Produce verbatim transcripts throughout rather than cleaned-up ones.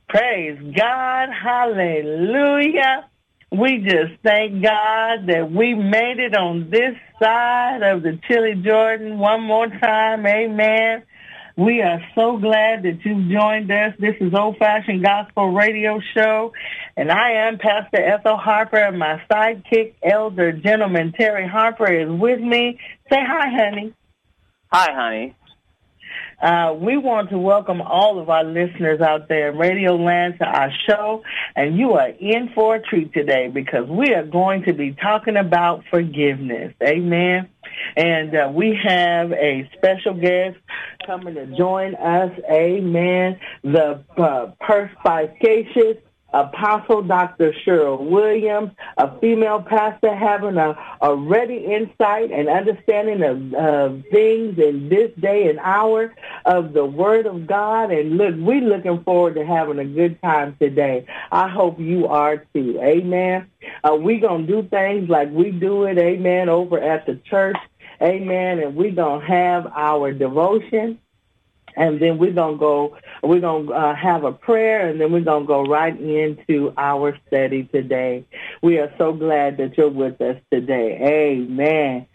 Praise God. Hallelujah. We just thank God that we made it on this side of the Chili Jordan one more time. Amen. We are so glad that you've joined us. This is Old Fashioned Gospel Radio Show, and I am Pastor Ethel Harper, and my sidekick, Elder Gentleman Terry Harper, is with me. Say hi, honey. Hi, honey. Uh, we want to welcome all of our listeners out there in Radio Land to our show, and you are in for a treat today because we are going to be talking about forgiveness. Amen. And uh, we have a special guest coming to join us. Amen. The uh, perspicacious Apostle Doctor Cheryl Williams, a female pastor having a, a ready insight and understanding of uh, things in this day and hour of the Word of God. And look, we're looking forward to having a good time today. I hope you are too. Amen. Uh, we're going to do things like we do it, amen, over at the church. Amen. And we're going to have our devotion. And then we're going to go, we're going to uh, have a prayer, and then we're going to go right into our study today. We are so glad that you're with us today. Amen.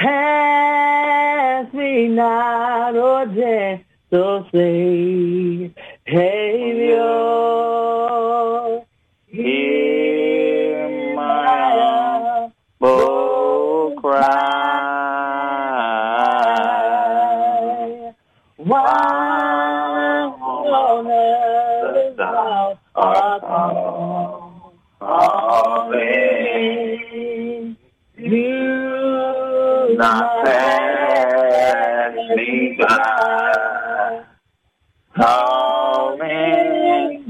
Pass me not, O gentle Savior, hear my humble cry. Why on earth thou art calling? You not pass me by, calling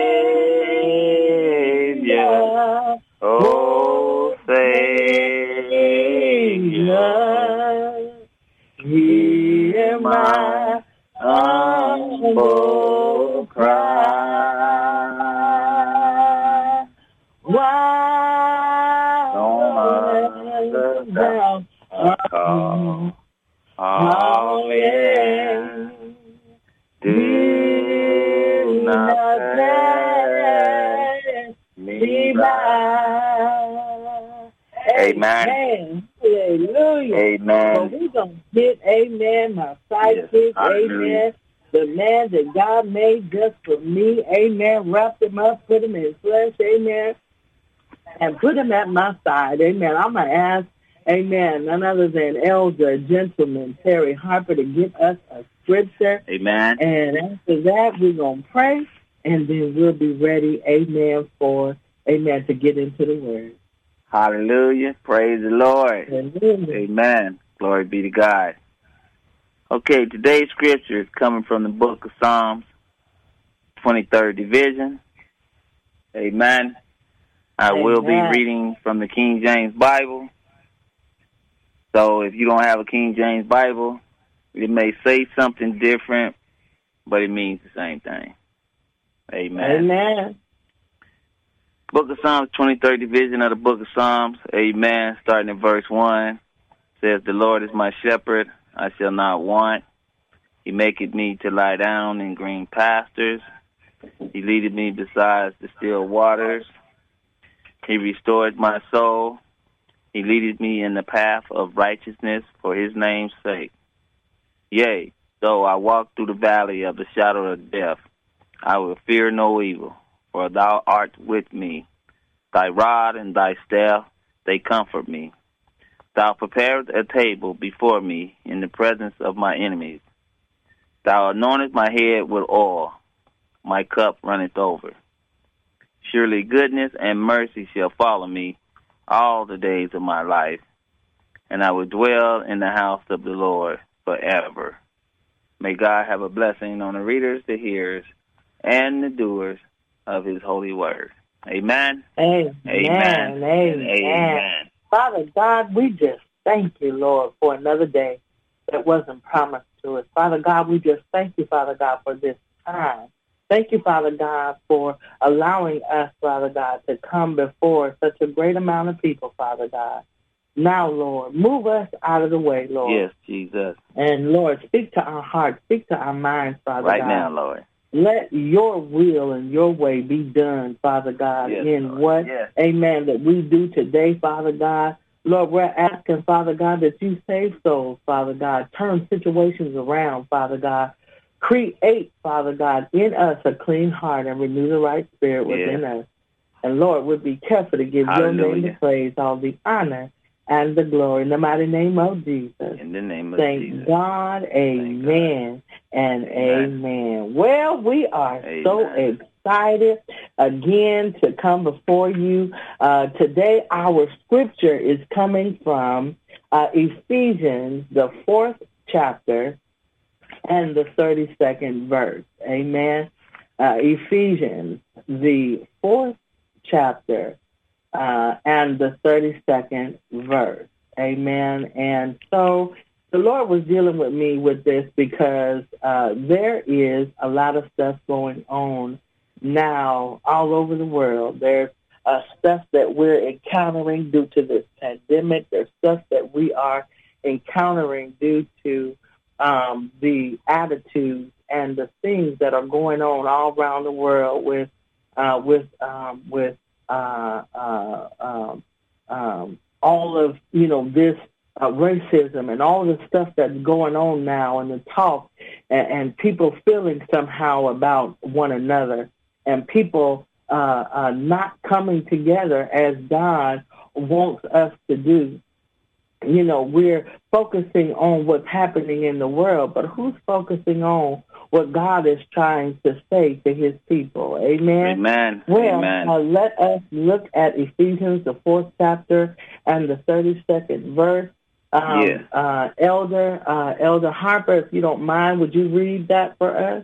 Savior, oh Savior, hear my humble cry. Why on earth thou art calling? Do not pass me by. Amen. Hallelujah. Amen. So we're going to get, amen, my sidekick, yes, amen, the man that God made just for me, amen, wrapped him up, put him in flesh, amen, and put him at my side, amen. I'm going to ask, amen, none other than Elder Gentleman Terry Harper to give us a scripture. Amen. And after that, we're going to pray, and then we'll be ready, amen, for, amen, to get into the Word. Hallelujah. Praise the Lord. Hallelujah. Amen. Glory be to God. Okay, today's scripture is coming from the book of Psalms, twenty-third division. Amen. I Amen. will be reading from the King James Bible. So if you don't have a King James Bible, it may say something different, but it means the same thing. Amen. Amen. Book of Psalms, twenty-third division of the book of Psalms. Amen. Starting in verse one. Says, the Lord is my shepherd, I shall not want. He maketh me to lie down in green pastures. He leadeth me beside the still waters. He restored my soul. He leadeth me in the path of righteousness for his name's sake. Yea, though I walk through the valley of the shadow of death, I will fear no evil, for thou art with me. Thy rod and thy staff, they comfort me. Thou preparest a table before me in the presence of my enemies. Thou anointest my head with oil. My cup runneth over. Surely goodness and mercy shall follow me all the days of my life, and I will dwell in the house of the Lord forever. May God have a blessing on the readers, the hearers, and the doers of his holy word. Amen. Amen. Amen. Amen. Amen. Father God, we just thank you, Lord, for another day that wasn't promised to us. Father God, we just thank you, Father God, for this time. Thank you, Father God, for allowing us, Father God, to come before such a great amount of people, Father God. Now, Lord, move us out of the way, Lord. Yes, Jesus. And, Lord, speak to our hearts, speak to our minds, Father right God. Right now, Lord. Let your will and your way be done, Father God, yes, in Lord. what, yes. amen, that we do today, Father God. Lord, we're asking, Father God, that you save souls, Father God. Turn situations around, Father God. Create, Father God, in us a clean heart and renew the right spirit within yes. us. And Lord, we'll be careful to give Hallelujah. your name the praise, all the honor, and the glory. In the mighty name of Jesus. In the name of Thank Jesus. God, amen, God. and Amen. amen. Well, we are Amen. so excited again to come before you. Uh, today, our scripture is coming from uh, Ephesians, the fourth chapter, and the thirty-second verse. Amen. Uh, Ephesians, the fourth chapter, Uh, and the thirty-second verse. Amen. And so the Lord was dealing with me with this because uh, there is a lot of stuff going on now all over the world. There's uh, stuff that we're encountering due to this pandemic. There's stuff that we are encountering due to um, the attitudes and the things that are going on all around the world with uh, with um, with Uh, uh, um, um, all of, you know, this uh, racism and all the stuff that's going on now and the talk and, and people feeling somehow about one another and people uh, uh, not coming together as God wants us to do. You know, we're focusing on what's happening in the world, but who's focusing on what God is trying to say to his people? Amen? Amen. Well, Amen. Uh, let us look at Ephesians, the fourth chapter, and the thirty-second verse. Um, yeah. uh, Elder, uh, Elder Harper, if you don't mind, would you read that for us?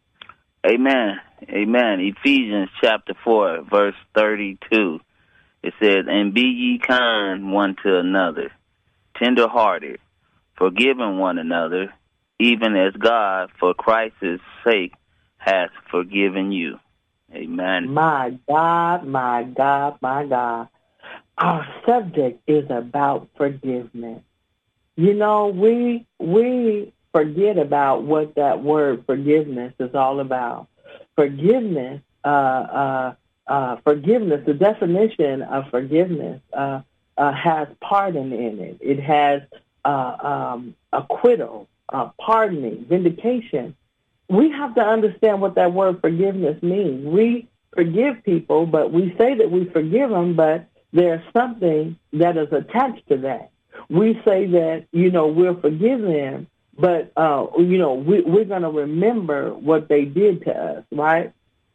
Amen. Amen. Ephesians chapter four, verse thirty-two. It says, "And be ye kind one to another, tender-hearted, forgiving one another, even as God, for Christ's sake, has forgiven you." Amen. My God, my God, my God. Our subject is about forgiveness. You know, we we forget about what that word forgiveness is all about. Forgiveness, uh, uh, uh, forgiveness, the definition of forgiveness uh, uh, has pardon in it. It has uh, um, acquittal, uh, pardoning, vindication. We have to understand what that word forgiveness means. We forgive people, but we say that we forgive them, but there's something that is attached to that. We say that, you know, we'll forgive them, but, uh, you know, we, we're going to remember what they did to us, right?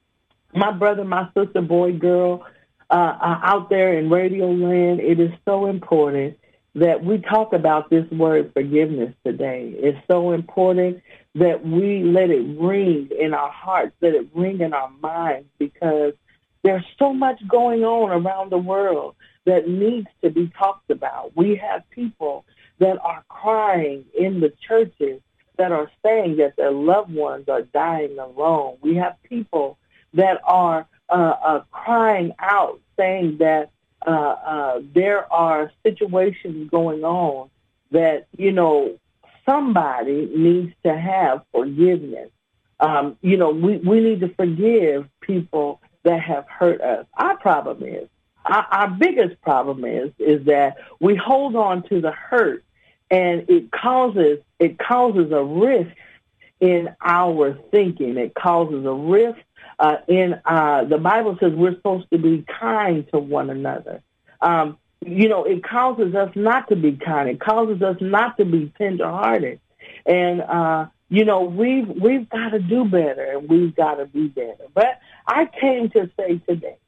My brother, my sister, boy, girl, uh, out there in Radio Land, it is so important that we talk about this word forgiveness today. It's so important that we let it ring in our hearts, let it ring in our minds, because there's so much going on around the world that needs to be talked about. We have people that are crying in the churches that are saying that their loved ones are dying alone. We have people that are uh, uh, crying out saying that uh, uh, there are situations going on that, you know, somebody needs to have forgiveness. Um, you know, we, we need to forgive people that have hurt us. Our problem is, our, our biggest problem is, is that we hold on to the hurt, and it causes it causes a rift in our thinking. It causes a rift uh, in uh, the Bible says we're supposed to be kind to one another. Um, you know, it causes us not to be kind. It causes us not to be tenderhearted. And, uh, you know, we've, we've got to do better, and we've got to be better. But I came to say today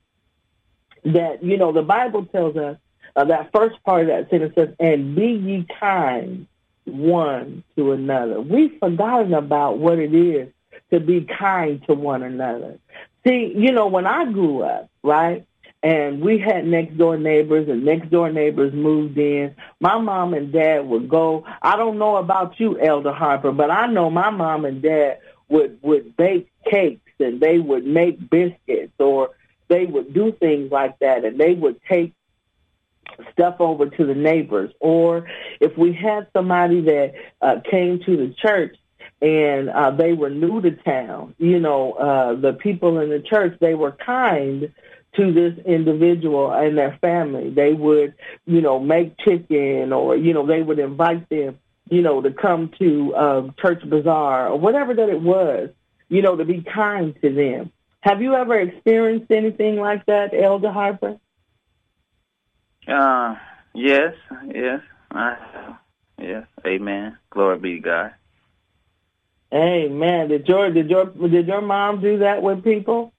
that, you know, the Bible tells us, uh, that first part of that sentence says, "And be ye kind one to another." We've forgotten about what it is to be kind to one another. See, you know, when I grew up, right, and we had next-door neighbors, and next-door neighbors moved in, my mom and dad would go. I don't know about you, Elder Harper, but I know my mom and dad would, would bake cakes, and they would make biscuits, or they would do things like that, and they would take stuff over to the neighbors. Or if we had somebody that uh, came to the church and uh, they were new to town. You know, uh, the people in the church, they were kind to this individual and their family. They would, you know, make chicken, or, you know, they would invite them, you know, to come to um, church bazaar or whatever that it was, you know, to be kind to them. Have you ever experienced anything like that, Elder Harper? Uh, yes, yes, I have. Yes, amen. Glory be to God. Amen. Did your did your did your mom do that with people?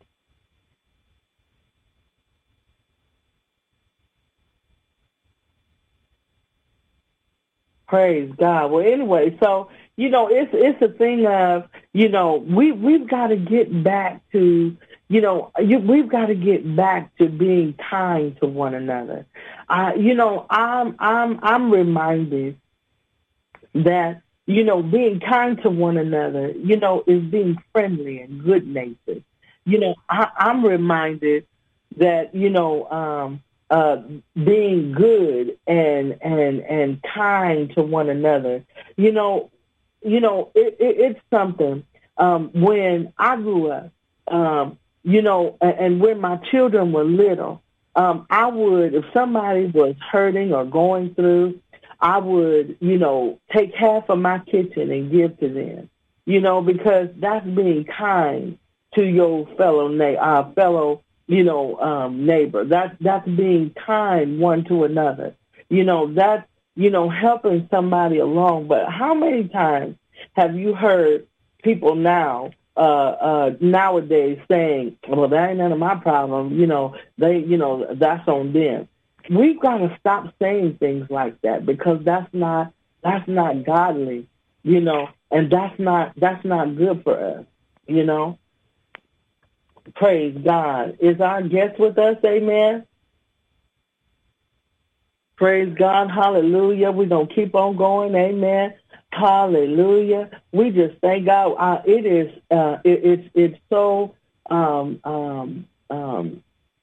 Praise God. Well, anyway, so you know, it's it's a thing of, you know, we we've got to get back to, you know, you, we've got to get back to being kind to one another. Uh, you know, I'm I'm I'm reminded that, you know, being kind to one another, you know, is being friendly and good-natured. You know, I, I'm reminded that, you know, um, uh, being good and and and kind to one another, you know, you know, it, it, it's something. Um, when I grew up, um, you know, and, and when my children were little, um, I would, if somebody was hurting or going through, I would, you know, take half of my kitchen and give to them, you know, because that's being kind to your fellow na- uh, fellow, you know, um, neighbor. That's that's being kind one to another. You know, that's, you know, helping somebody along. But how many times have you heard people now, uh, uh, nowadays saying, well, that ain't none of my problem. You know, they, you know, that's on them. We've got to stop saying things like that, because that's not that's not godly, you know, and that's not that's not good for us, you know. Praise God. Is our guest with us? Amen. Praise God. Hallelujah. We're going to keep on going. Amen. Hallelujah. We just thank God. Uh, it is uh, it, it's it's so um, um, um,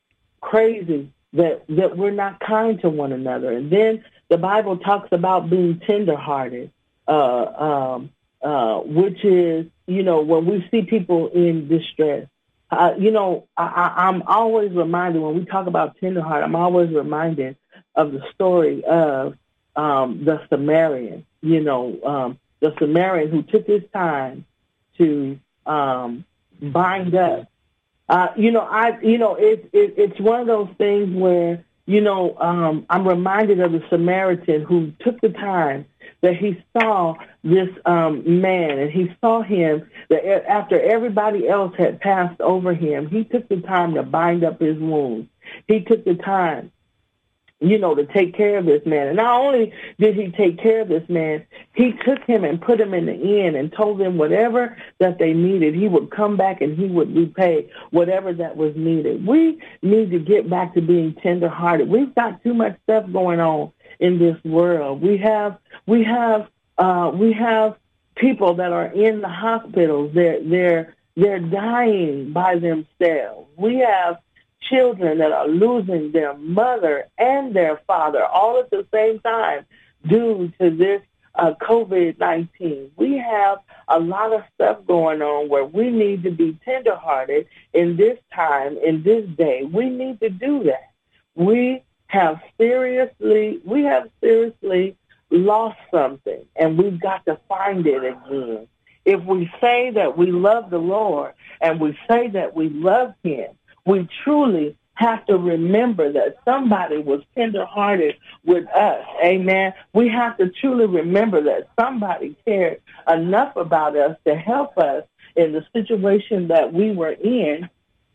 crazy that that we're not kind to one another. And then the Bible talks about being tenderhearted, uh, um, uh, which is, you know, when we see people in distress. Uh, you know, I, I, I'm always reminded, when we talk about tenderheart, I'm always reminded of the story of um, the Samaritan, you know, um, the Samaritan who took his time to um, bind up. Uh, you know, I, you know, it's it, it's one of those things where, you know, um, I'm reminded of the Samaritan who took the time that he saw this um, man, and he saw him that after everybody else had passed over him, he took the time to bind up his wounds. He took the time, you know, to take care of this man. And not only did he take care of this man, he took him and put him in the inn and told them whatever that they needed, he would come back and he would repay whatever that was needed. We need to get back to being tenderhearted. We've got too much stuff going on in this world. We have, we have, uh, we have people that are in the hospitals. They're, they're, they're dying by themselves. We have children that are losing their mother and their father all at the same time due to this uh, COVID nineteen. We have a lot of stuff going on where we need to be tenderhearted in this time, in this day. We need to do that. We have seriously, we have seriously lost something, and we've got to find it again. If we say that we love the Lord and we say that we love him, we truly have to remember that somebody was tenderhearted with us. Amen. We have to truly remember that somebody cared enough about us to help us in the situation that we were in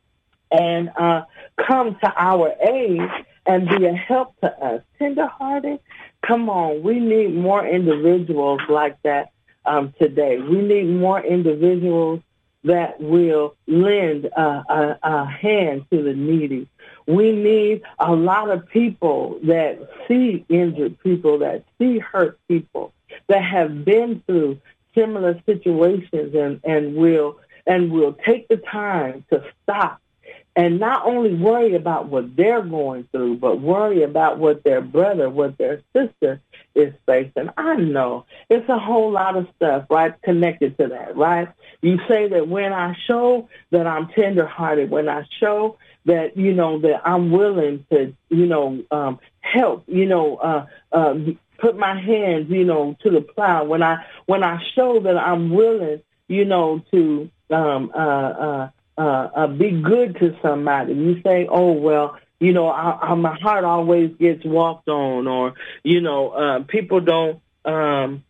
and uh, come to our aid and be a help to us. Tenderhearted? Come on. We need more individuals like that um, today. We need more individuals that will lend a, a, a hand to the needy. We need a lot of people that see injured people, that see hurt people, that have been through similar situations and, and will and will take the time to stop and not only worry about what they're going through, but worry about what their brother, what their sister is facing. I know it's a whole lot of stuff, right, connected to that, right? You say that when I show that I'm tenderhearted, when I show that, you know, that I'm willing to, you know, um, help, you know, uh, uh, put my hands, you know, to the plow, when I when I show that I'm willing, you know, to um, uh, uh, uh, uh, be good to somebody, you say, oh, well, you know, I, I, my heart always gets walked on, or, you know, uh, people don't, um,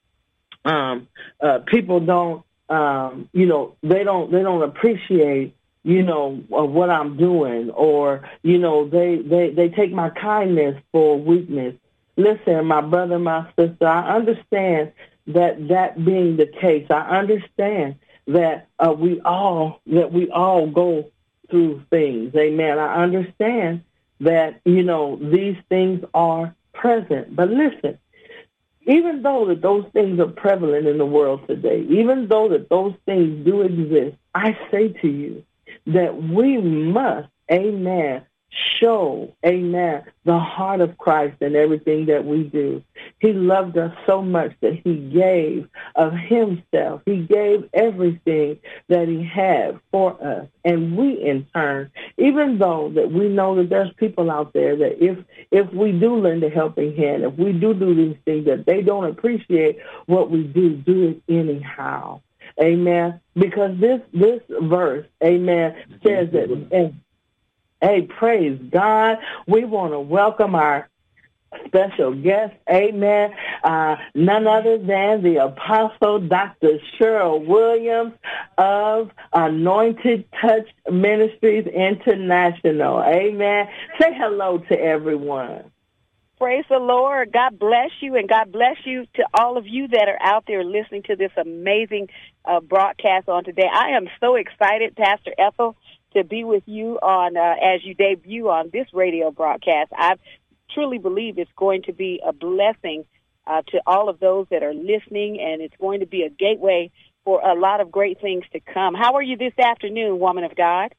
um, uh, people don't, um, you know, they don't, they don't appreciate, you know, uh, what I'm doing, or, you know, they, they, they take my kindness for weakness. Listen, my brother, my sister, I understand that that being the case. I understand that uh, we all, that we all go through things. Amen. I understand that, you know, these things are present. But listen, even though that those things are prevalent in the world today, even though that those things do exist, I say to you that we must, amen, show, amen, the heart of Christ in everything that we do. He loved us so much that he gave of himself. He gave everything that he had for us. And we, in turn, even though that we know that there's people out there that if if we do lend a helping hand, if we do do these things, that they don't appreciate what we do, do it anyhow. Amen. Because this this verse, amen, says that, and, hey, praise God. We want to welcome our special guest, amen, uh, none other than the Apostle Doctor Cheryl Williams of Anointed Touch Ministries International. Amen. Say hello to everyone. Praise the Lord. God bless you, and God bless you to all of you that are out there listening to this amazing uh, broadcast on today. I am so excited, Pastor Ethel, to be with you on uh, as you debut on this radio broadcast. I truly believe it's going to be a blessing uh, to all of those that are listening, and it's going to be a gateway for a lot of great things to come. How are you this afternoon, woman of God?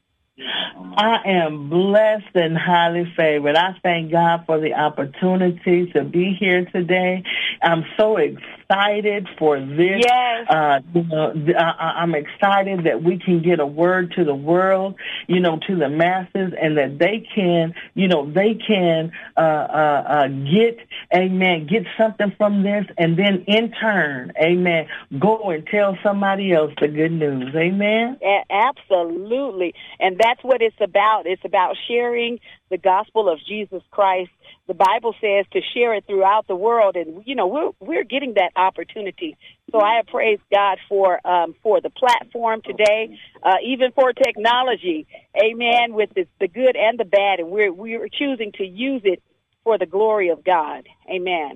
I am blessed and highly favored. I thank God for the opportunity to be here today. I'm so excited for this. Yes. Uh, you know, I, I'm excited that we can get a word to the world, you know, to the masses, and that they can, you know, they can uh, uh, uh, get, amen, get something from this, and then in turn, amen, go and tell somebody else the good news. Amen. A- absolutely. And that's what it's about. It's about sharing the gospel of Jesus Christ. The Bible says to share it throughout the world, and you know we're we're getting that opportunity. So I praise God for um, for the platform today, uh, even for technology. Amen. With the, the good and the bad, and we're we're choosing to use it for the glory of God. Amen.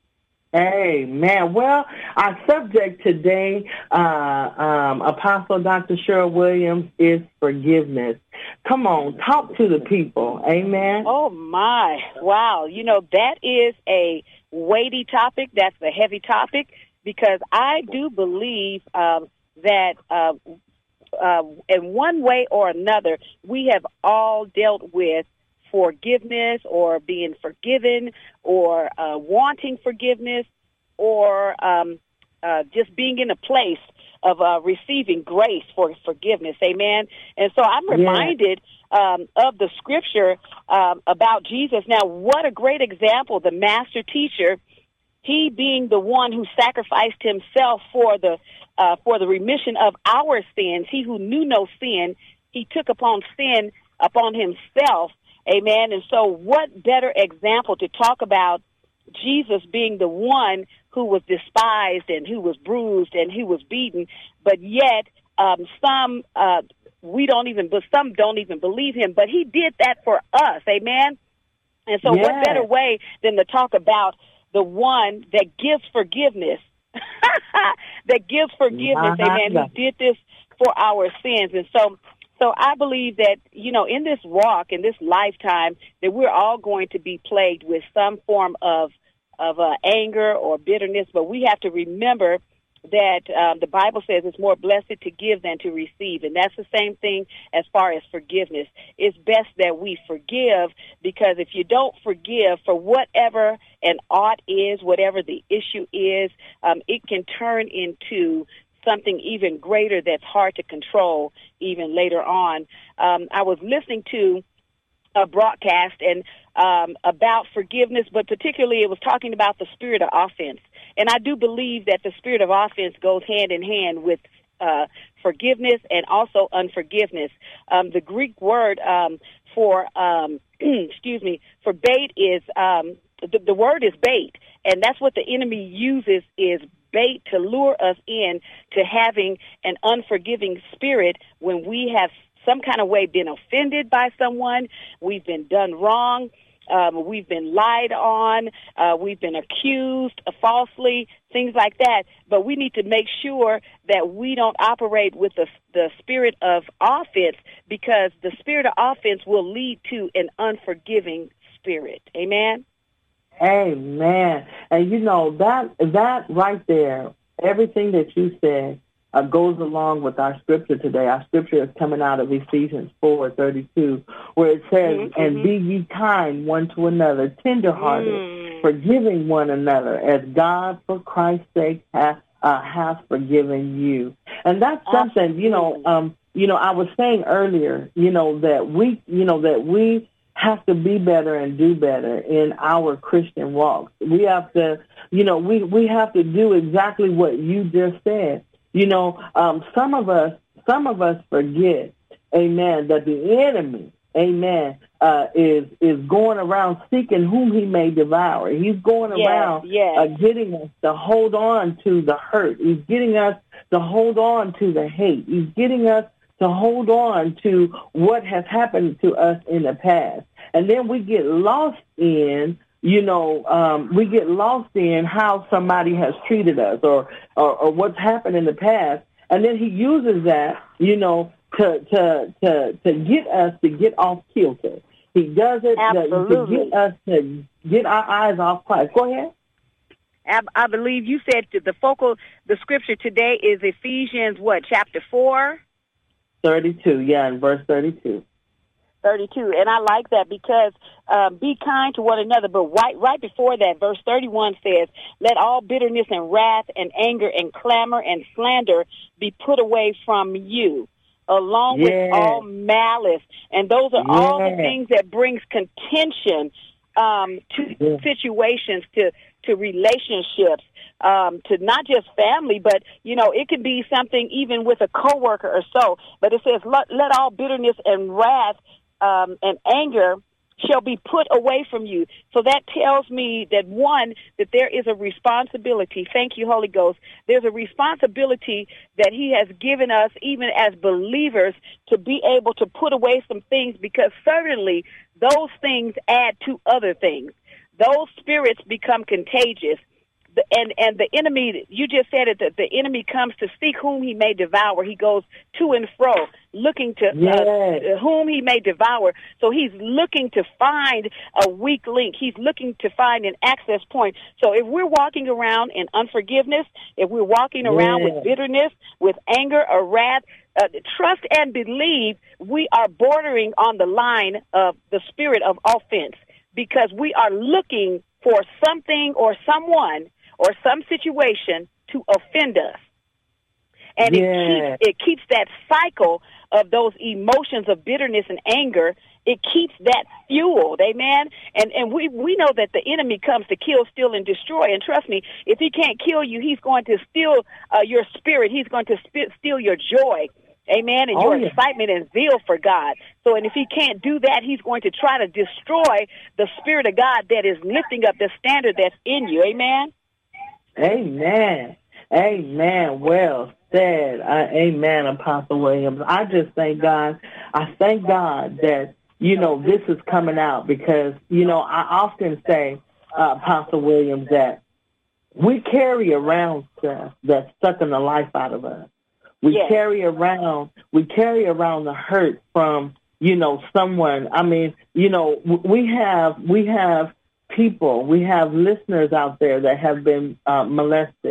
Amen. Well, our subject today, uh, um, Apostle Doctor Cheryl Williams, is forgiveness. Come on, talk to the people. Amen. Oh, my. Wow. You know, that is a weighty topic. That's a heavy topic, because I do believe um, that uh, uh, in one way or another, we have all dealt with forgiveness, or being forgiven, or uh, wanting forgiveness, or um, uh, just being in a place of uh, receiving grace for forgiveness. Amen. And so I'm reminded yeah. um, of the scripture um, about Jesus. Now, what a great example, the master teacher, he being the one who sacrificed himself for the uh, for the remission of our sins. He who knew no sin, he took upon sin upon himself. Amen. And so what better example to talk about Jesus being the one who was despised and who was bruised and who was beaten, but yet um, some uh, we don't even, but some don't even believe him. But he did that for us. Amen. And so yes. What better way than to talk about the one that gives forgiveness, that gives forgiveness. Uh-huh. Amen. Who did this for our sins. And so So I believe that, you know, in this walk, in this lifetime, that we're all going to be plagued with some form of of uh, anger or bitterness, but we have to remember that um, the Bible says it's more blessed to give than to receive. And that's the same thing as far as forgiveness. It's best that we forgive, because if you don't forgive for whatever an ought is, whatever the issue is, um, it can turn into something even greater that's hard to control even later on. Um, I was listening to a broadcast and um, about forgiveness, but particularly it was talking about the spirit of offense. And I do believe that the spirit of offense goes hand in hand with uh, forgiveness and also unforgiveness. Um, the Greek word um, for, um, excuse me, for bait is, um, the, the word is bait. And that's what the enemy uses, is bait, to lure us in to having an unforgiving spirit when we have some kind of way been offended by someone, we've been done wrong, um, we've been lied on, uh, we've been accused falsely, things like that. But we need to make sure that we don't operate with the, the spirit of offense, because the spirit of offense will lead to an unforgiving spirit. Amen? Amen. And you know, that that right there, everything that you said, Uh, goes along with our scripture today. Our scripture is coming out of Ephesians four thirty-two, where it says, mm-hmm. and be ye kind one to another, tenderhearted, mm. forgiving one another, as God for Christ's sake hath, uh, hath forgiven you. And that's something, Absolutely. you know, um, you know, I was saying earlier, you know, that we, you know, that we have to be better and do better in our Christian walk. We have to, you know, we, we have to do exactly what you just said. You know, um, some of us, some of us forget, amen, that the enemy, amen, uh, is is going around seeking whom he may devour. He's going yes, around yes. Uh, getting us to hold on to the hurt. He's getting us to hold on to the hate. He's getting us to hold on to what has happened to us in the past. And then we get lost in You know, um, we get lost in how somebody has treated us, or, or, or what's happened in the past, and then he uses that, you know, to to to, to get us to get off kilter. He does it to, to get us to get our eyes off Christ. Go ahead. I believe you said the focal, the scripture today is Ephesians, what, chapter four? thirty-two, yeah, in verse thirty-two. thirty-two, and I like that, because uh, be kind to one another. But right, right before that, verse thirty-one says, let all bitterness and wrath and anger and clamor and slander be put away from you, along yeah. with all malice. And those are yeah. all the things that brings contention um, to yeah. situations, to, to relationships, um, to not just family, but, you know, it could be something even with a coworker or so. But it says, let, let all bitterness and wrath Um, and anger shall be put away from you. So that tells me that, one, that there is a responsibility. Thank you, Holy Ghost. There's a responsibility that he has given us, even as believers, to be able to put away some things, because certainly those things add to other things. Those spirits become contagious. And and the enemy, you just said it, that the enemy comes to seek whom he may devour. He goes to and fro, looking to yes. uh, whom he may devour. So he's looking to find a weak link. He's looking to find an access point. So if we're walking around in unforgiveness, if we're walking around yes. with bitterness, with anger or wrath, uh, trust and believe we are bordering on the line of the spirit of offense, because we are looking for something or someone or some situation to offend us. And yeah. it keeps it keeps that cycle of those emotions of bitterness and anger. It keeps that fueled, amen? And and we, we know that the enemy comes to kill, steal, and destroy. And trust me, if he can't kill you, he's going to steal uh, your spirit. He's going to sp- steal your joy, amen, and oh, your yeah. excitement and zeal for God. So, and if he can't do that, he's going to try to destroy the Spirit of God that is lifting up the standard that's in you, amen? Amen. Amen. Well said. Uh, amen, Apostle Williams. I just thank God. I thank God that, you know, this is coming out, because, you know, I often say, uh, Apostle Williams, that we carry around stuff that's sucking the life out of us. We yes. carry around, we carry around the hurt from, you know, someone. I mean, you know, we have, we have people, we have listeners out there that have been uh, molested,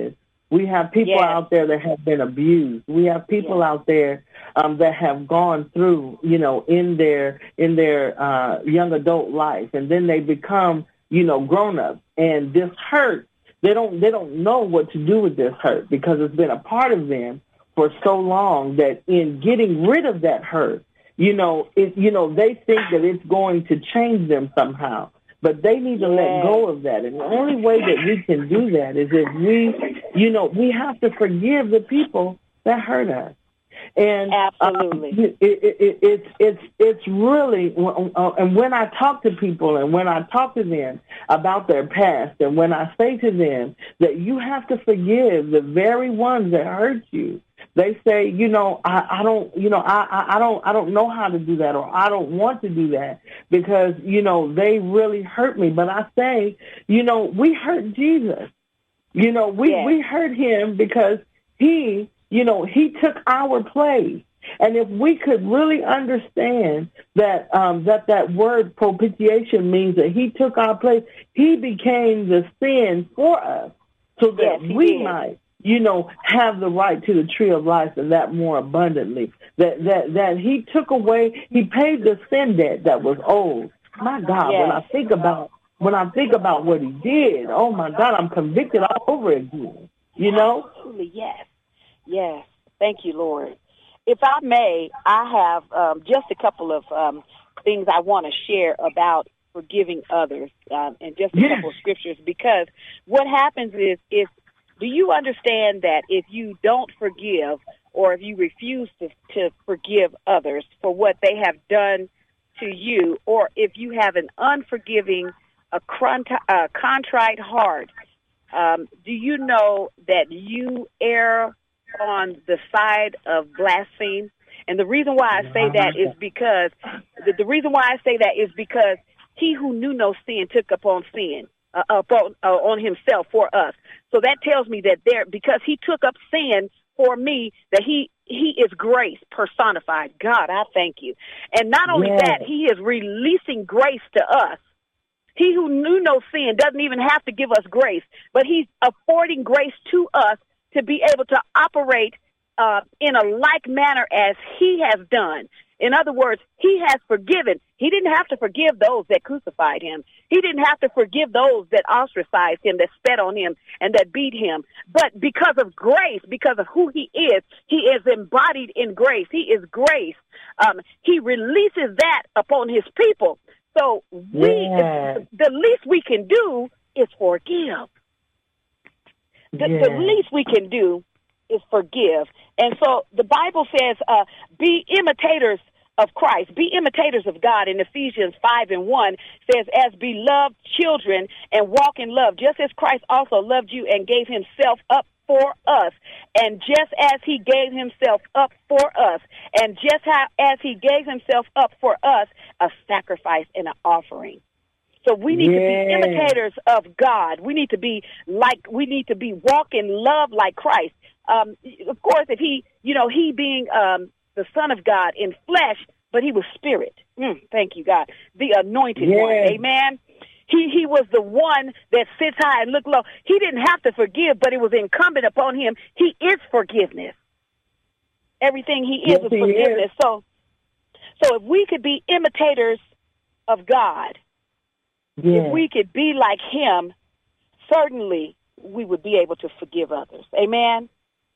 We have people Yes. out there that have been abused. We have people Yes. out there um, that have gone through, you know, in their in their uh, young adult life, and then they become, you know, grown ups. And this hurt, they don't they don't know what to do with this hurt because it's been a part of them for so long that in getting rid of that hurt, you know, it, you know, they think that it's going to change them somehow. But they need to let go of that. And the only way that we can do that is if we, you know, we have to forgive the people that hurt us. And absolutely, uh, it, it, it, it's it's it's really, uh, and when I talk to people and when I talk to them about their past, and when I say to them that you have to forgive the very ones that hurt you, they say, you know, I, I don't, you know, I, I don't, I don't know how to do that, or I don't want to do that because, you know, they really hurt me. But I say, you know, we hurt Jesus. You know, we, yes. we hurt him because he, you know, he took our place. And if we could really understand that, um, that that word propitiation means that he took our place, he became the sin for us so that yes, we did. might, you know, have the right to the tree of life, and that more abundantly. That that that he took away, he paid the sin debt that was owed. My God, yes. when I think about when I think about what he did, oh my God, I'm convicted all over again. You know? Absolutely, yes, yes. Thank you, Lord. If I may, I have um, just a couple of um, things I want to share about forgiving others, um, and just a yes. couple of scriptures, because what happens is if do you understand that if you don't forgive, or if you refuse to, to forgive others for what they have done to you, or if you have an unforgiving, a uh, contrite heart, um, do you know that you err on the side of blasphemy? And the reason why I say that is because, the, the reason why I say that is because he who knew no sin took upon sin. Uh, upon, uh, on himself for us. So that tells me that there, because he took up sin for me, that he he is grace personified. God, I thank you. And not only yes. that, he is releasing grace to us. He who knew no sin doesn't even have to give us grace, but he's affording grace to us to be able to operate uh, in a like manner as he has done. In other words, he has forgiven. He didn't have to forgive those that crucified him. He didn't have to forgive those that ostracized him, that spat on him, and that beat him. But because of grace, because of who he is, he is embodied in grace. He is grace. Um, he releases that upon his people. So we, yeah. the least we can do is forgive. The, yeah. the least we can do is forgive. And so the Bible says, uh, be imitators of Christ, be imitators of God. In Ephesians five and one says, as beloved children, and walk in love, just as Christ also loved you and gave himself up for us. And just as he gave himself up for us, and just how, as he gave himself up for us, a sacrifice and an offering. So we need yeah. to be imitators of God. We need to be like, we need to be walk in love like Christ. Um, of course, if he, you know, he being um, the Son of God in flesh, but he was spirit. Mm, thank you, God. The anointed yeah. one. Amen. He he was the one that sits high and look low. He didn't have to forgive, but it was incumbent upon him. He is forgiveness. Everything he is yes, is he forgiveness. Is. So, so if we could be imitators of God, yeah. if we could be like him, certainly we would be able to forgive others. Amen.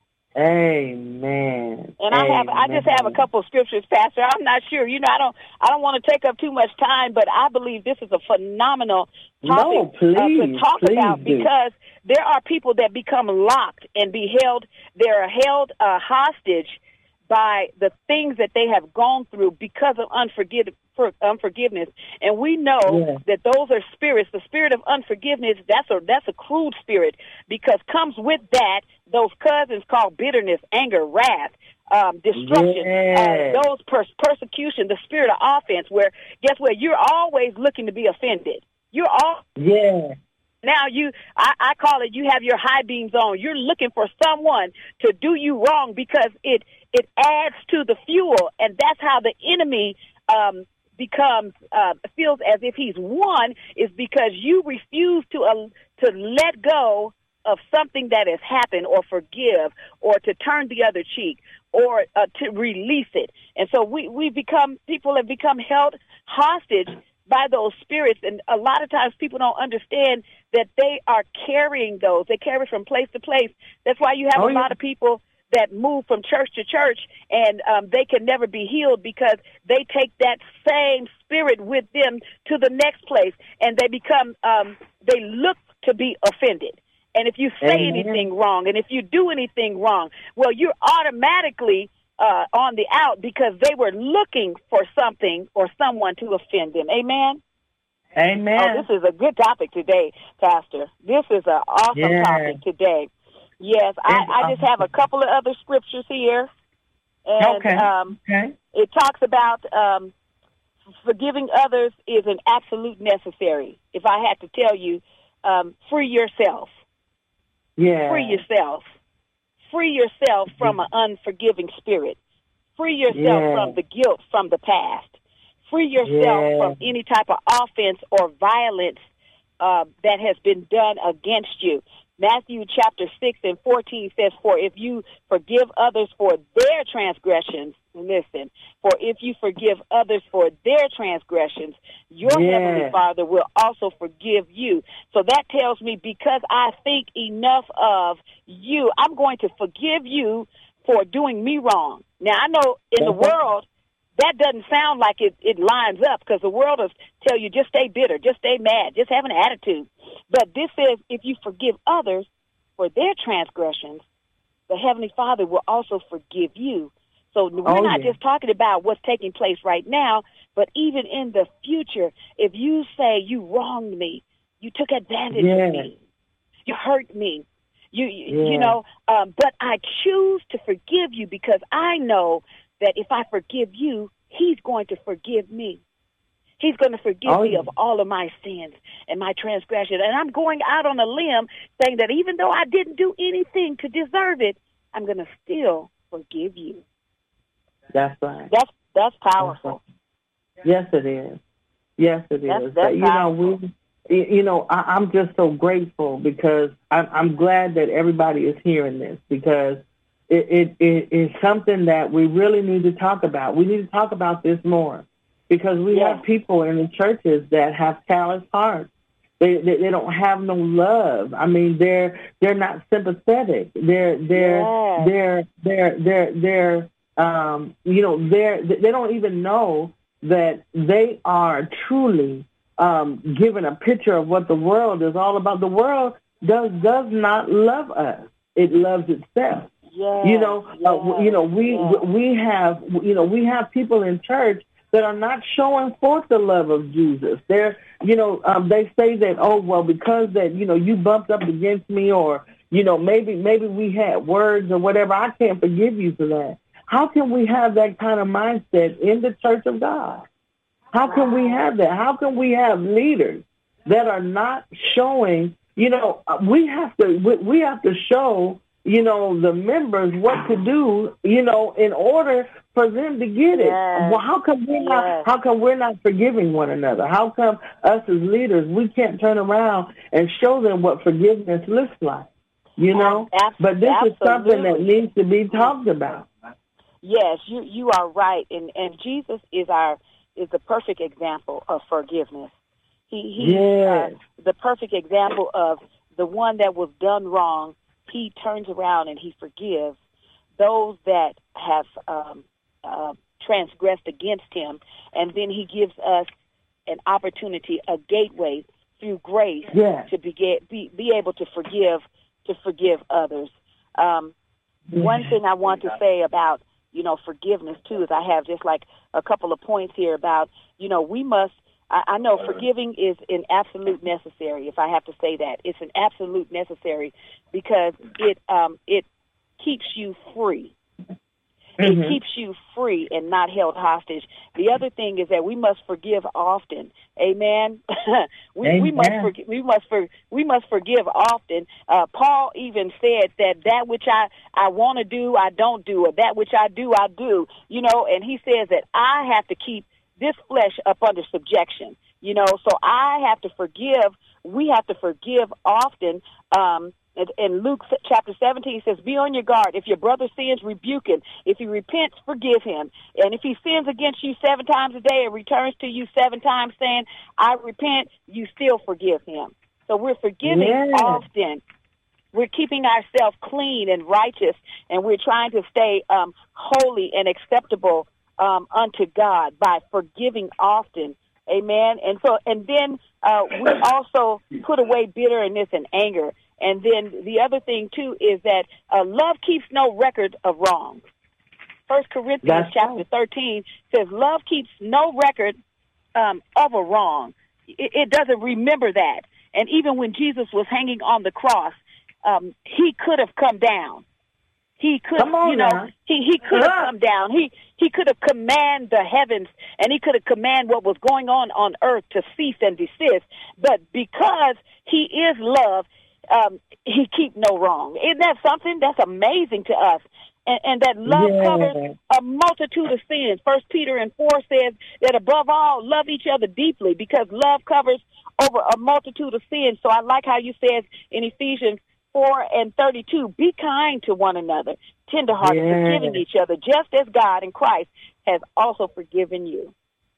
Amen. And I have, Amen. I just have a couple of scriptures, Pastor. I'm not sure. You know, I don't, I don't want to take up too much time, but I believe this is a phenomenal topic no, please, uh, to talk please about do. because there are people that become locked and be held. They're held uh, hostage by the things that they have gone through because of unforgiv- for unforgiveness. And we know yeah. that those are spirits. The spirit of unforgiveness, that's a that's a crude spirit, because comes with that those cousins called bitterness, anger, wrath, um, destruction, yeah. uh, those per- persecution, the spirit of offense, where, guess what, you're always looking to be offended. You're all... Yeah. Now you, I, I call it, you have your high beams on. You're looking for someone to do you wrong because it it adds to the fuel, and that's how the enemy um, becomes uh, feels as if he's won, is because you refuse to uh, to let go of something that has happened, or forgive, or to turn the other cheek, or uh, to release it. And so we, we become, people have become held hostage by those spirits. And a lot of times people don't understand that they are carrying those. They carry from place to place. That's why you have oh, a yeah. lot of people that move from church to church, and um, they can never be healed because they take that same spirit with them to the next place, and they become, um, they look to be offended. And if you say Amen. anything wrong, and if you do anything wrong, well, you're automatically uh, on the out because they were looking for something or someone to offend them. Amen? Amen. Oh, this is a good topic today, Pastor. This is an awesome yeah. topic today. Yes, I, I just have a couple of other scriptures here. And okay. Um, okay. It talks about um, forgiving others is an absolute necessary. If I had to tell you, um, free yourself. Yeah. Free yourself. Free yourself from an unforgiving spirit. Free yourself yeah. from the guilt from the past. Free yourself yeah. from any type of offense or violence uh, that has been done against you. Matthew chapter six and fourteen says, for if you forgive others for their transgressions, listen, for if you forgive others for their transgressions, your yeah. heavenly Father will also forgive you. So that tells me because I think enough of you, I'm going to forgive you for doing me wrong. Now, I know in the world, that doesn't sound like it, it lines up because the world will tell you just stay bitter, just stay mad, just have an attitude. But this says if you forgive others for their transgressions, the Heavenly Father will also forgive you. So we're oh, not yeah. just talking about what's taking place right now, but even in the future, if you say you wronged me, you took advantage yeah. of me, you hurt me, you you, yeah. you know, um, but I choose to forgive you because I know that if I forgive you, he's going to forgive me. He's going to forgive oh, me yeah. of all of my sins and my transgression. And I'm going out on a limb saying that even though I didn't do anything to deserve it, I'm going to still forgive you. That's right. That's that's powerful. That's right. Yes, it is. Yes, it that's, is. That's but, you powerful. know, we, you know, I, I'm just so grateful because I'm, I'm glad that everybody is hearing this because It, it, it is something that we really need to talk about. We need to talk about this more because we yeah. have people in the churches that have callous hearts. They, they they don't have no love. I mean, they're they're not sympathetic. They're they're yeah. they're they're they're they're um you know they're they don't even know that they are truly um given a picture of what the world is all about. The world does does not love us. It loves itself. Yes, you know, yes, uh, you know, we yes. we have, you know, we have people in church that are not showing forth the love of Jesus. They're, you know, um, they say that, oh, well, because that, you know, you bumped up against me, or, you know, maybe maybe we had words or whatever. I can't forgive you for that. How can we have that kind of mindset in the church of God? How can we have that? How can we have leaders that are not showing? You know, we have to we, we have to show. You know, the members what to do, you know, in order for them to get it. Yes. Well, how come we're yes. not how come we're not forgiving one another? How come us as leaders we can't turn around and show them what forgiveness looks like? You know? Ab- but this absolutely. is something that needs to be talked about. Yes, you you are right. And and Jesus is our is the perfect example of forgiveness. He he's yes. uh, the perfect example of the one that was done wrong. He turns around and he forgives those that have um, uh, transgressed against him, and then he gives us an opportunity, a gateway through grace yeah. to be, be be able to forgive to forgive others. Um, yeah. One thing I want to say about you know forgiveness too is I have just like a couple of points here about you know we must. I know forgiving is an absolute necessary, if I have to say that. It's an absolute necessary because it um, it keeps you free. Mm-hmm. It keeps you free and not held hostage. The other thing is that we must forgive often. Amen. we, Amen. we must forgive. We must for, we must forgive often. Uh, Paul even said that that which I, I want to do, I don't do, or that which I do, I do. You know, and he says that I have to keep this flesh up under subjection, you know, so I have to forgive. We have to forgive often um, In Luke chapter seventeen, it says, be on your guard. If your brother sins, rebuke him. If he repents, forgive him. And if he sins against you seven times a day and returns to you seven times saying, I repent, you still forgive him. So we're forgiving yeah. often. We're keeping ourselves clean and righteous, and we're trying to stay um, holy and acceptable um, unto God by forgiving often. Amen. And so, and then uh, we also put away bitterness and anger. And then the other thing, too, is that uh, love keeps no record of wrong. First Corinthians That's chapter right. thirteen says love keeps no record um, of a wrong. It, it doesn't remember that. And even when Jesus was hanging on the cross, um, he could have come down. He could, you know, now. he, he could have come down. He he could have commanded the heavens, and he could have commanded what was going on on earth to cease and desist. But because he is love, um, he keep no wrong. Isn't that something? That's amazing to us. And, and that love yeah. covers a multitude of sins. First Peter and four says that above all, love each other deeply, because love covers over a multitude of sins. So I like how you said in Ephesians four and thirty-two, be kind to one another, tenderhearted, yeah. forgiving each other, just as God in Christ has also forgiven you.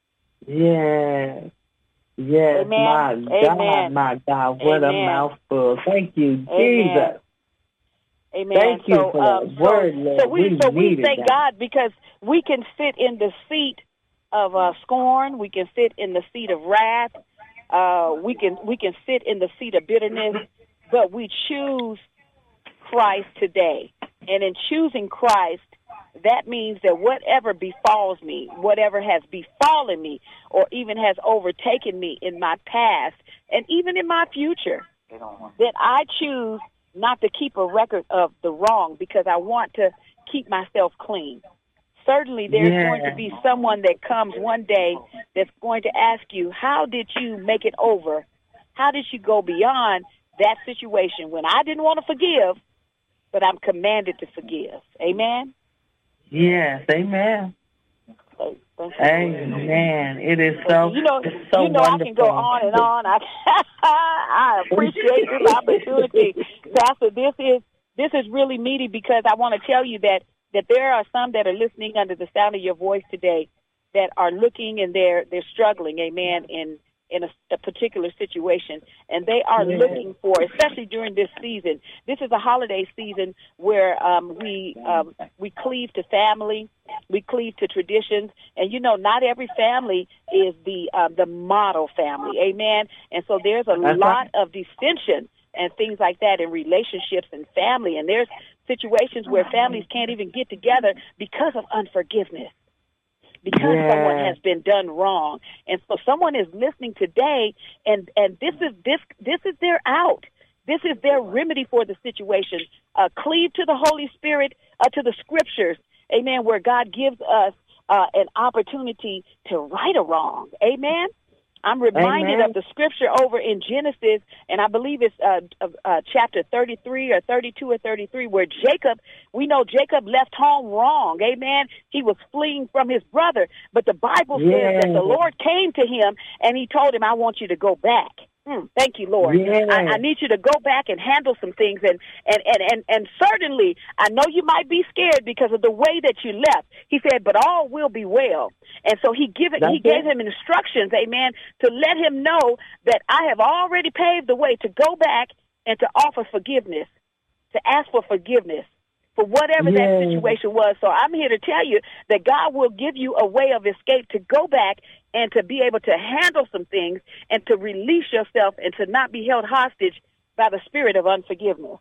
Yes. Yes, Amen. my Amen. God, my God, what Amen. a mouthful. Thank you, Amen. Jesus. Amen. Thank you so, for um, that word, so, Lord. so we, we so we thank that. God, because we can sit in the seat of uh, scorn. We can sit in the seat of wrath. Uh, we can we can sit in the seat of bitterness, but we choose Christ today. And in choosing Christ, that means that whatever befalls me, whatever has befallen me, or even has overtaken me in my past, and even in my future, that I choose not to keep a record of the wrong, because I want to keep myself clean. Certainly there's yeah. going to be someone that comes one day that's going to ask you, how did you make it over? How did you go beyond that situation when I didn't want to forgive, but I'm commanded to forgive? Amen? Yes, amen. Okay, thank you. Amen. It is so, you know, it's so you know wonderful. I can go on and on. I, I appreciate this opportunity, Pastor. This is this is really meaty, because I want to tell you that that there are some that are listening under the sound of your voice today that are looking, and they're they're struggling, amen, in in a, a particular situation, and they are yeah. looking for, especially during this season. This is a holiday season where um, we um, we cleave to family, we cleave to traditions, and you know, not every family is the uh, the model family, amen. And so there's a That's lot right. of dissension and things like that in relationships and family, and there's situations where families can't even get together because of unforgiveness, because yeah. someone has been done wrong. And so someone is listening today, and, and this is this this is their out. This is their remedy for the situation. Uh, cleave to the Holy Spirit, uh, to the Scriptures, amen, where God gives us uh, an opportunity to right a wrong, amen. I'm reminded Amen. of the scripture over in Genesis, and I believe it's uh, uh, chapter thirty-three or thirty-two or thirty-three, where Jacob, we know Jacob left home wrong. Amen. He was fleeing from his brother, but the Bible yeah. says that the Lord came to him and he told him, I want you to go back. Hmm, thank you, Lord. Yeah. I, I need you to go back and handle some things. And, and, and, and, and certainly, I know you might be scared because of the way that you left. He said, but all will be well. And so he, give it, he gave him instructions, amen, to let him know that I have already paved the way to go back and to offer forgiveness, to ask for forgiveness for whatever yeah. that situation was. So I'm here to tell you that God will give you a way of escape to go back and to be able to handle some things and to release yourself and to not be held hostage by the spirit of unforgiveness.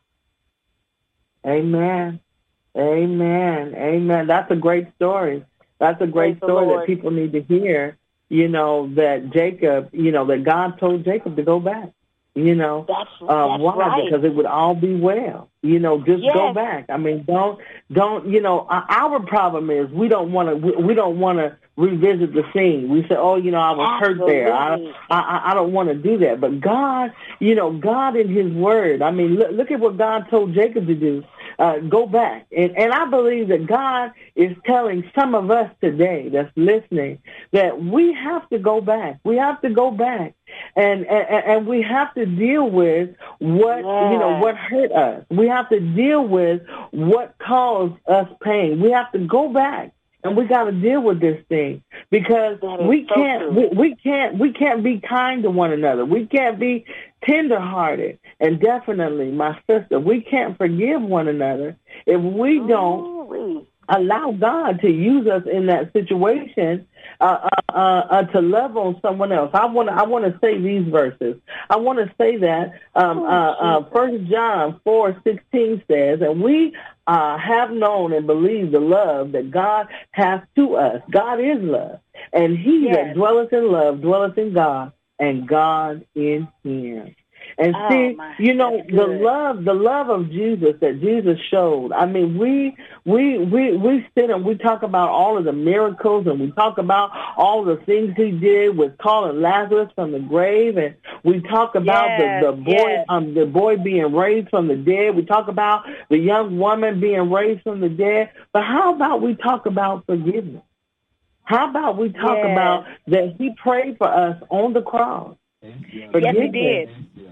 Amen. Amen. Amen. That's a great story. That's a great Praise story that people need to hear, you know, that Jacob, you know, that God told Jacob to go back. You know, that's, uh, that's why? right. Because it would all be well. You know, just yes. go back. I mean, don't, don't. You know, our problem is we don't want to. We, we don't want to revisit the scene. We say, oh, you know, I was Absolutely. hurt there. I, I, I don't want to do that. But God, you know, God in His Word. I mean, look, look at what God told Jacob to do. uh, go back. And, and I believe that God is telling some of us today that's listening that we have to go back. We have to go back. And, and, and we have to deal with what, you know, what hurt us. We have to deal with what caused us pain. We have to go back. And we got to deal with this thing because we so can't, we, we can't, we can't be kind to one another. We can't be tenderhearted. And definitely, my sister, we can't forgive one another if we don't Ooh. allow God to use us in that situation uh, uh, uh, to love on someone else. I want to, I want to say these verses. I want to say that um, uh, uh, First John four sixteen says, and we uh, have known and believed the love that God has to us. God is love, and he Yes. that dwelleth in love dwelleth in God, and God in him. And Oh, see, my, you know, that's the good. love, the love of Jesus that Jesus showed. I mean, we, we, we, we sit and we talk about all of the miracles and we talk about all the things he did with calling Lazarus from the grave. And we talk about Yes, the, the boy, yes. um, the boy being raised from the dead. We talk about the young woman being raised from the dead. But how about we talk about forgiveness? How about we talk Yes. about that he prayed for us on the cross? Yes, Forgiveness. he did.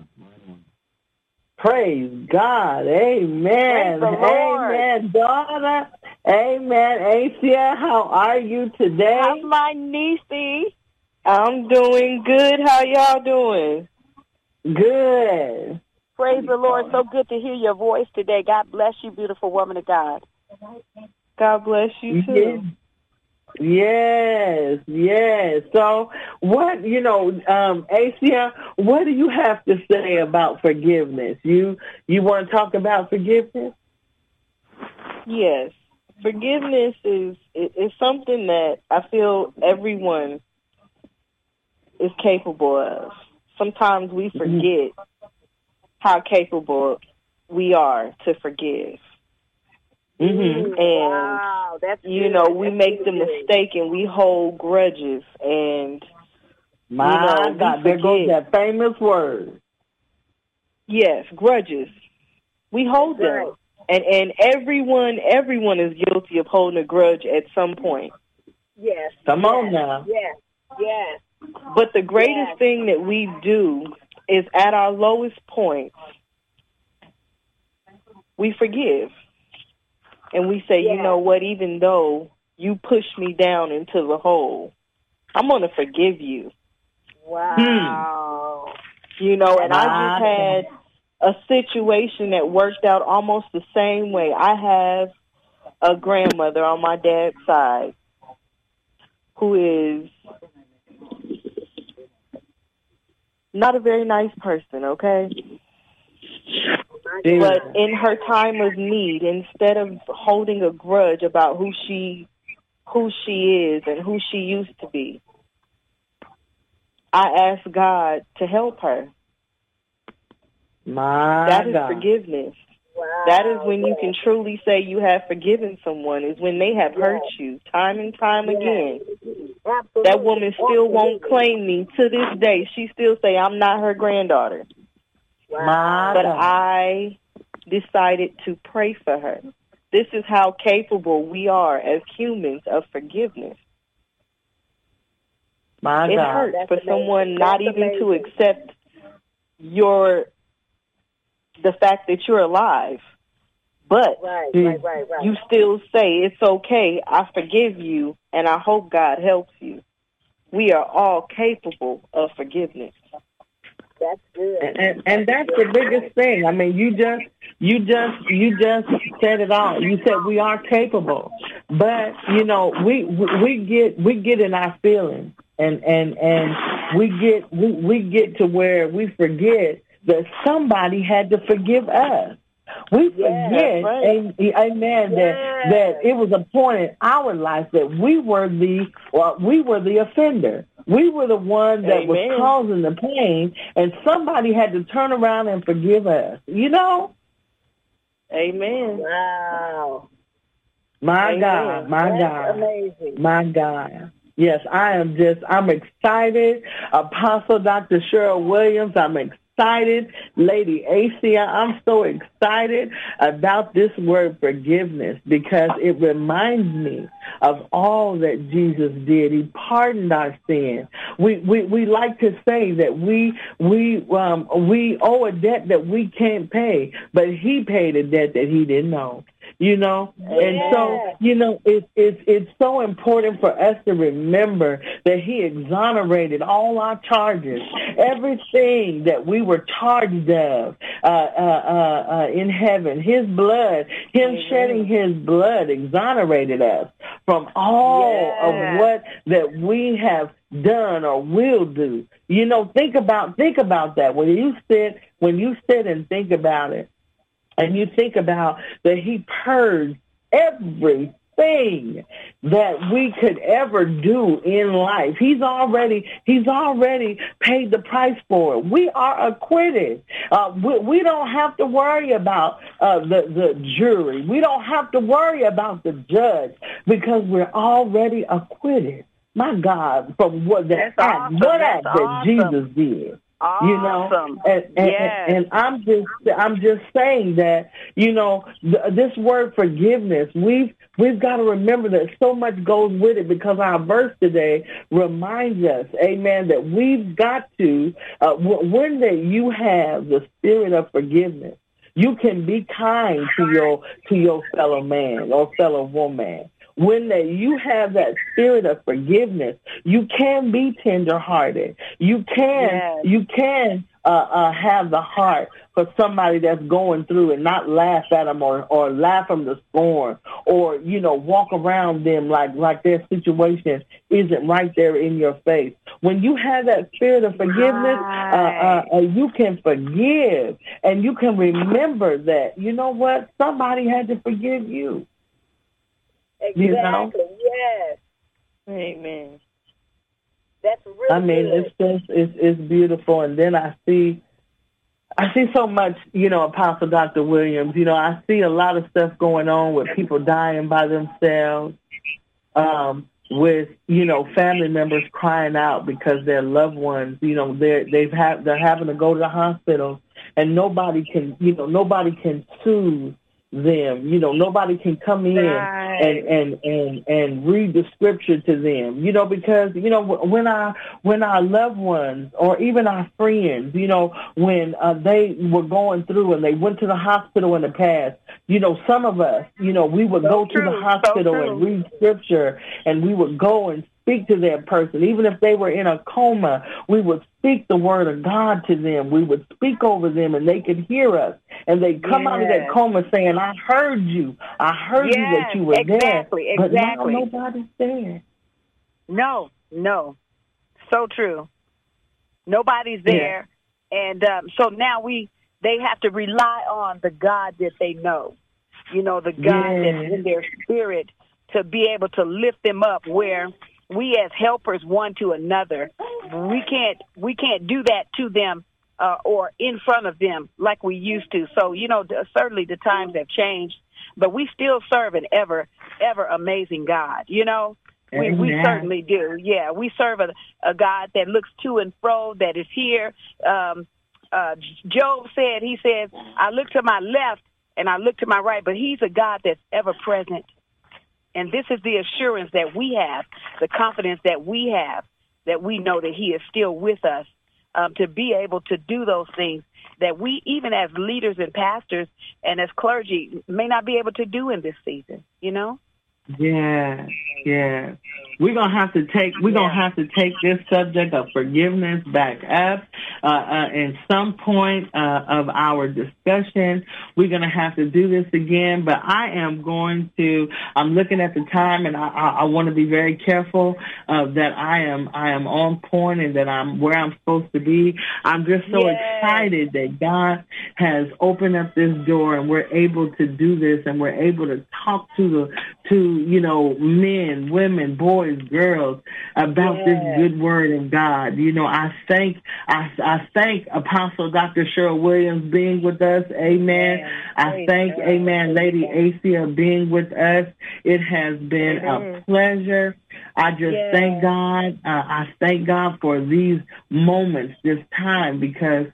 Praise God. Amen. Praise the Lord. Amen, daughter. Amen. Asia, how are you today? How's my niecey? I'm doing good. How y'all doing? Good. Praise the Lord. So good to hear your voice today. God bless you, beautiful woman of God. God bless you too. Yes, yes. So what, you know, um, Asia, what do you have to say about forgiveness? You you want to talk about forgiveness? Yes. Forgiveness is is something that I feel everyone is capable of. Sometimes we forget how capable we are to forgive. Mm-hmm. And, wow, that's you good. know, we That's make the really good. mistake and we hold grudges. And, My you know, we God, there goes forget. that famous word. Yes, grudges. We hold them. Right. And and everyone everyone is guilty of holding a grudge at some point. Yes. Come yes, on now. Yes. Yes. But the greatest Yes. thing that we do is at our lowest point, we forgive. And we say, Yes. you know what, even though you pushed me down into the hole, I'm going to forgive you. Wow. You know, and I My just had a situation that worked out almost the same way. I have a grandmother on my dad's side who is not a very nice person, okay? Jesus. But in her time of need, instead of holding a grudge about who she who she is and who she used to be, I asked God to help her. My That is God. forgiveness. Wow. That is when you Yes. can truly say you have forgiven someone, is when they have hurt you time and time Yes. again. Absolutely. That woman still won't Absolutely. claim me to this day. She still say I'm not her granddaughter. My But God. I decided to pray for her. This is how capable we are as humans of forgiveness. My It God. hurts That's for amazing. someone not That's even to amazing. accept your the fact that you're alive. But Right, Hmm. right, right, right. you still say, it's okay, I forgive you, and I hope God helps you. We are all capable of forgiveness. That's good. And, and and that's the biggest thing. I mean, you just you just you just said it all. You said we are capable, but you know we we, we get we get in our feelings, and and and we get we, we get to where we forget that somebody had to forgive us. We Yes, forget, right. am- amen, that Yes. that it was a point in our life that we were the well, we were the offender. We were the one that Amen. was causing the pain, and somebody had to turn around and forgive us. You know, Amen. Wow. my Amen. God, my That's God, amazing. my God. Yes, I am just, I'm excited. Apostle Doctor Cheryl Williams, I'm excited. excited, Lady Acia. I'm so excited about this word forgiveness because it reminds me of all that Jesus did. He pardoned our sin. We we, we like to say that we we um, we owe a debt that we can't pay, but he paid a debt that he didn't owe. You know, and yeah. so, you know, it's it's it's so important for us to remember that he exonerated all our charges, everything that we were charged of uh, uh, uh, uh, in heaven. His blood, him mm-hmm. shedding his blood exonerated us from all yeah. of what that we have done or will do. You know, think about think about that when you sit when you sit and think about it. And you think about that he purged everything that we could ever do in life. He's already he's already paid the price for it. We are acquitted. Uh, we, we don't have to worry about uh, the, the jury. We don't have to worry about the judge because we're already acquitted. My God, from what that That's act, awesome. what That's act that awesome. Jesus did. Awesome. You know, and, and, yes. and, and I'm just I'm just saying that, you know, th- this word forgiveness, we've we've got to remember that so much goes with it because our verse today reminds us, amen, that we've got to, uh, w- when that you have the spirit of forgiveness, you can be kind to your to your fellow man or fellow woman. When that you have that spirit of forgiveness, you can be tenderhearted. You can, yes. you can uh, uh, have the heart for somebody that's going through and not laugh at them or, or laugh them to scorn or, you know, walk around them like, like their situation isn't right there in your face. When you have that spirit of forgiveness, right. uh, uh, uh, you can forgive and you can remember that, you know what, somebody had to forgive you. Exactly. You know? Yes. Amen. That's really I mean, good. it's just it's it's beautiful. And then I see, I see so much. You know, Apostle Doctor Williams. You know, I see a lot of stuff going on with people dying by themselves, um, with you know family members crying out because their loved ones. You know, they they've have they're having to go to the hospital, and nobody can. You know, nobody can soothe them. You know, nobody can come in right. and, and, and, and read the scripture to them, you know, because, you know, when our, when our loved ones or even our friends, you know, when uh, they were going through and they went to the hospital in the past, you know, some of us, you know, we would so go true. to the hospital so and read scripture and we would go and speak to that person. Even if they were in a coma, we would speak the word of God to them. We would speak over them and they could hear us. And they'd come yes. out of that coma saying, I heard you. I heard yes, you that you were exactly, there. But exactly. now nobody's there. No, no. So true. Nobody's there. Yeah. And um, so now we they have to rely on the God that they know. You know, the God yeah. that's in their spirit to be able to lift them up where we as helpers one to another, we can't we can't do that to them uh, or in front of them like we used to. So, you know, certainly the times have changed, but we still serve an ever, ever amazing God, you know. We, we certainly do. Yeah, we serve a, a God that looks to and fro, that is here. Um, uh, Job said, he said, I look to my left and I look to my right, but he's a God that's ever present. And this is the assurance that we have, the confidence that we have, that we know that he is still with us um, to be able to do those things that we, even as leaders and pastors and as clergy, may not be able to do in this season, you know? Yeah, yeah. We're gonna have to take we're gonna have to take this subject of forgiveness back up uh, uh, at some point uh, of our discussion. We're gonna have to do this again, but I am going to. I'm looking at the time, and I, I, I want to be very careful uh, that I am I am on point and that I'm where I'm supposed to be. I'm just so yes. excited that God has opened up this door, and we're able to do this, and we're able to talk to the to you know men, women, boys, girls about yes. this good word of God. You know, I thank I, I thank Apostle Doctor Cheryl Williams being with us. Amen. Yes. I thank, God. Amen, Lady Acia being with us. It has been mm-hmm. a pleasure. I just yes. thank God. Uh, I thank God for these moments, this time, because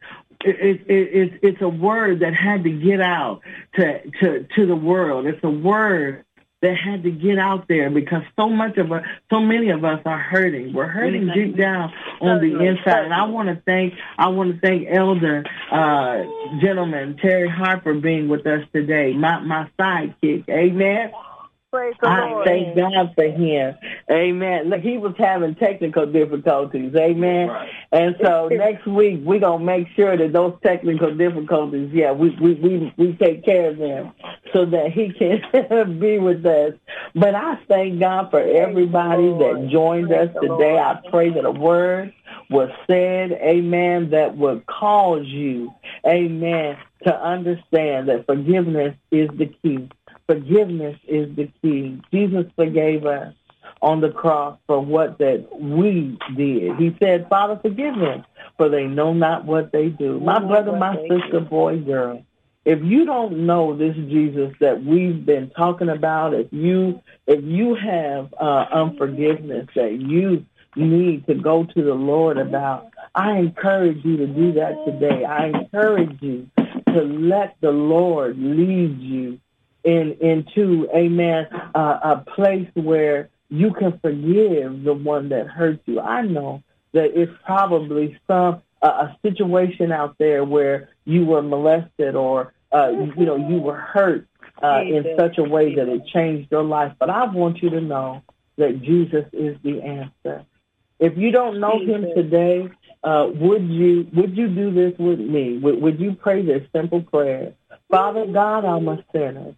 it, it, it, it's a word that had to get out to, to, to the world. It's a word that had to get out there because so much of us, so many of us are hurting. We're hurting deep down on the inside. And I want to thank, I want to thank Elder, uh, gentleman, Terry Harper being with us today, my, my sidekick. Amen. Praise the I Lord. thank God for him. Amen. Look, he was having technical difficulties. Amen. Right. And so next week, we're going to make sure that those technical difficulties, yeah, we, we, we, we take care of them so that he can be with us. But I thank God for everybody that joined us today. I pray that a word was said, amen, that would cause you, amen, to understand that forgiveness is the key. Forgiveness is the key. Jesus forgave us on the cross for what that we did. He said, Father, forgive them, for they know not what they do. My brother, my sister, boy, girl, if you don't know this Jesus that we've been talking about, if you if you have uh, unforgiveness that you need to go to the Lord about, I encourage you to do that today. I encourage you to let the Lord lead you in into, amen, uh, a place where you can forgive the one that hurt you. I know that it's probably some uh, a situation out there where you were molested or, uh, you know, you were hurt uh, in such a way that it changed your life. But I want you to know that Jesus is the answer. If you don't know him today, uh, would you would you do this with me? Would, would you pray this simple prayer? Father God, I'm a sinner.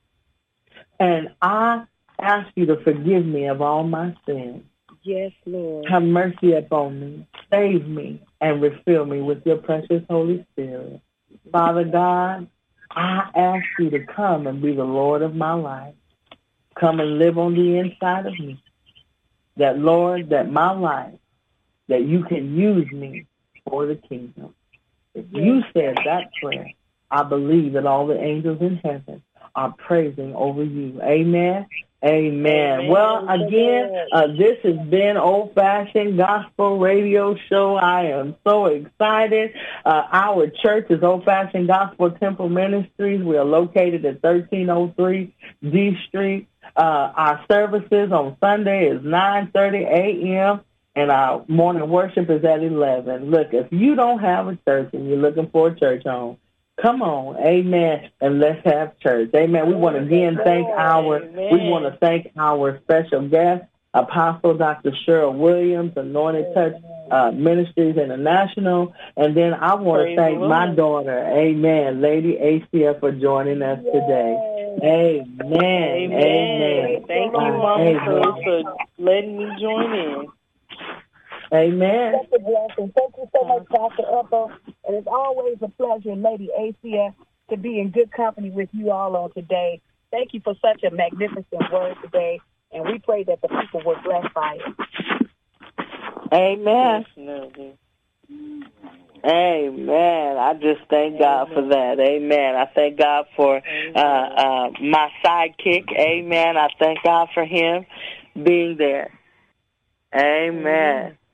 And I ask you to forgive me of all my sins. Yes, Lord. Have mercy upon me. Save me and refill me with your precious Holy Spirit. Father God, I ask you to come and be the Lord of my life. Come and live on the inside of me. That, Lord, that my life, that you can use me for the kingdom. If you said that prayer, I believe that all the angels in heaven are praising over you. Amen. Amen. Amen. Well, again, uh, this has been Old Fashioned Gospel Radio Show. I am so excited. Uh, our church is Old Fashioned Gospel Temple Ministries. We are located at thirteen oh three D Street. Uh, our services on Sunday is nine thirty a.m. and our morning worship is at eleven. Look, if you don't have a church and you're looking for a church home, come on, amen, and let's have church. Amen. We want to again thank our, amen. we want to thank our special guest, Apostle Doctor Cheryl Williams, Anointed Touch uh, Ministries International. And then I want Praise to thank my daughter, amen, Lady Acia, for joining us today. Amen. Amen. Amen. Thank you, Mama, for, for letting me join in. Amen. Such a blessing. Thank you so much, Doctor Ethel. And it's always a pleasure, Lady Acia, to be in good company with you all on today. Thank you for such a magnificent word today, and we pray that the people were blessed by it. Amen. Amen. I just thank God for that. Amen. I thank God for uh, uh, my sidekick. Amen. I thank God for him being there. Amen.